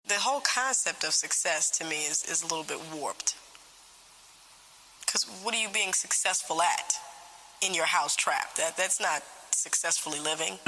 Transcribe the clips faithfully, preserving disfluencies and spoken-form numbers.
the whole concept of success to me is, is a little bit warped. Because what are you being successful at in your house trap? That, that's not successfully living.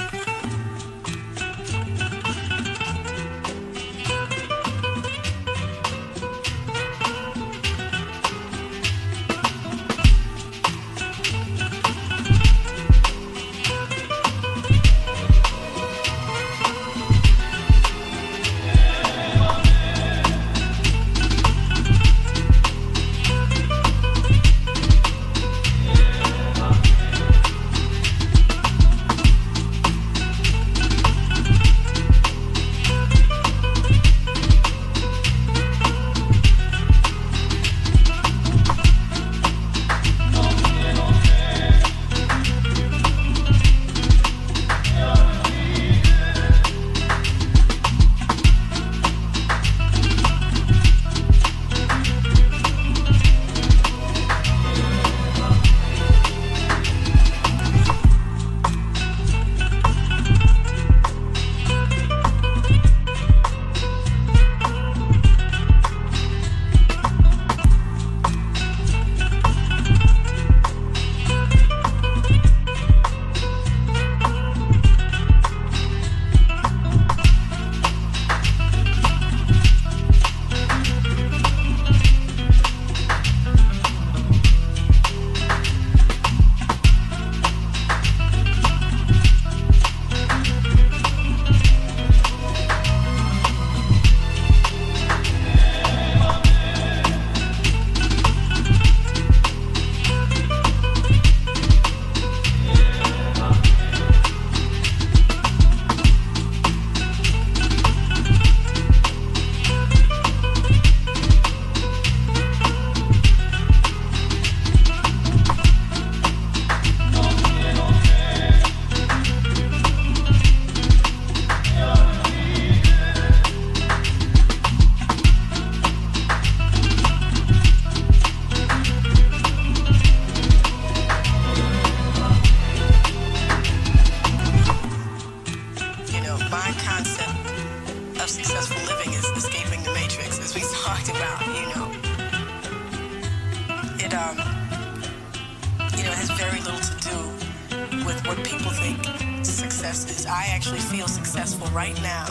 Successful living is escaping the matrix, as we talked about. You know, it um, you know, it has very little to do with what people think success is. I actually feel successful right now.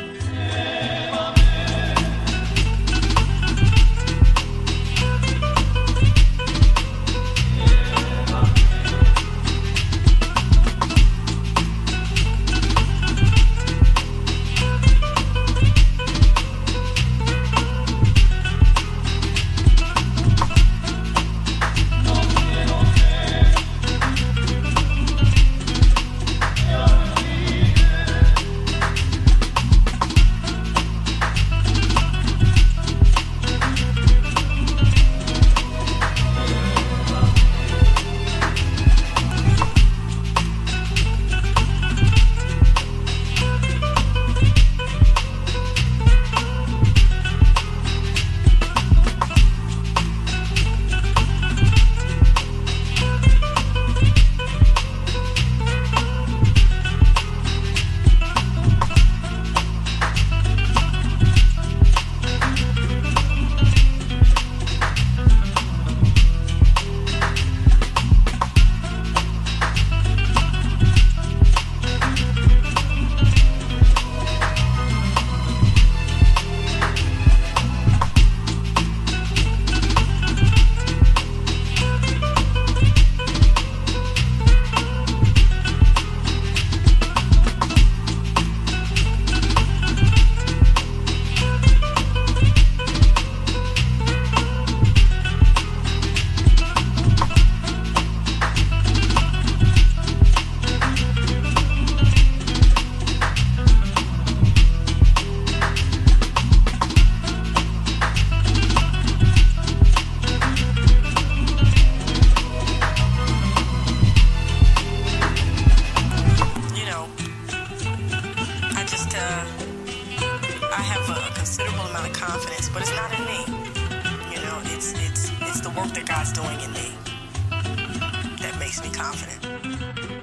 Considerable amount of confidence, but it's not in me. You know, it's it's it's the work that God's doing in me that makes me confident.